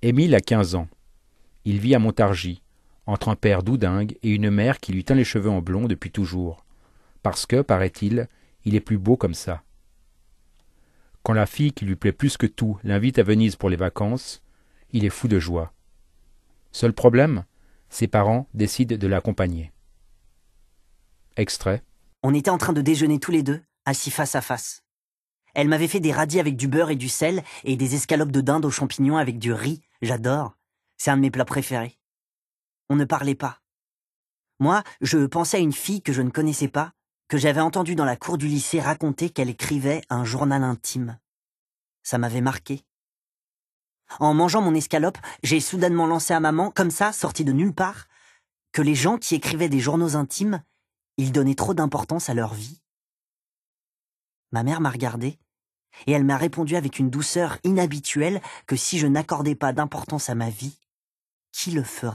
Émile a 15 ans. Il vit à Montargis, entre un père doudingue et une mère qui lui teint les cheveux en blond depuis toujours. Parce que, paraît-il, il est plus beau comme ça. Quand la fille qui lui plaît plus que tout l'invite à Venise pour les vacances, il est fou de joie. Seul problème, ses parents décident de l'accompagner. Extrait. On était en train de déjeuner tous les deux, assis face à face. Elle m'avait fait des radis avec du beurre et du sel et des escalopes de dinde aux champignons avec du riz. J'adore. C'est un de mes plats préférés. On ne parlait pas. Moi, je pensais à une fille que je ne connaissais pas, que j'avais entendue dans la cour du lycée raconter qu'elle écrivait un journal intime. Ça m'avait marqué. En mangeant mon escalope, j'ai soudainement lancé à maman, comme ça, sorti de nulle part, que les gens qui écrivaient des journaux intimes, ils donnaient trop d'importance à leur vie. Ma mère m'a regardé, et elle m'a répondu avec une douceur inhabituelle que si je n'accordais pas d'importance à ma vie, qui le ferait ?